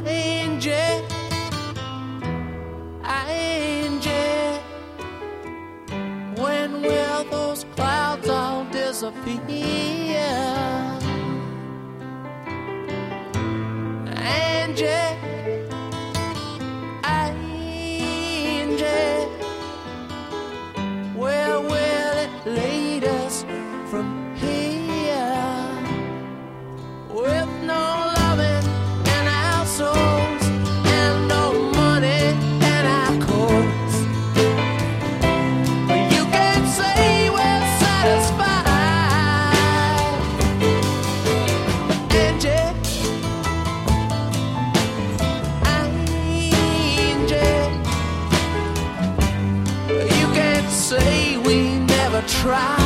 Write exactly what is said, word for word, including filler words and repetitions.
Angie, Angie, when will those clouds all disappear? Angie, Angie, where will it lead us from here? With no loving in our souls and no money in our coats, you can't say we're satisfied. Angie, Angie, you can't say we never tried.